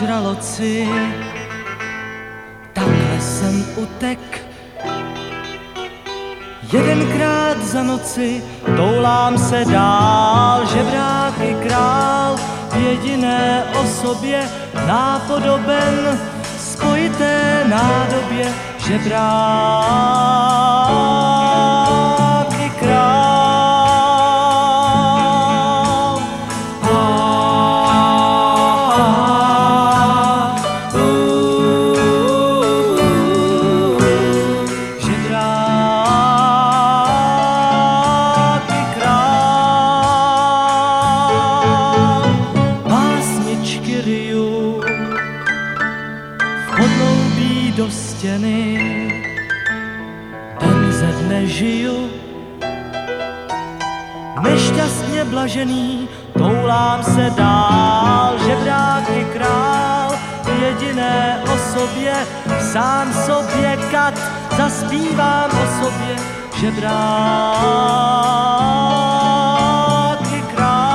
žraloci, takhle jsem utek. Jedenkrát za noci toulám se dál, žebrák i král v jediné osobě, nápodoben spojité nádobě, žebrák i král. Podloubí do stěny, den ze dne žiju, nešťastně blažený, toulám se dál, žebrák i král, v jediné osobě, sám sobě kat, zaspívám o sobě, žebrák i král.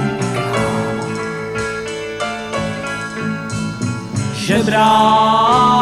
Žebrák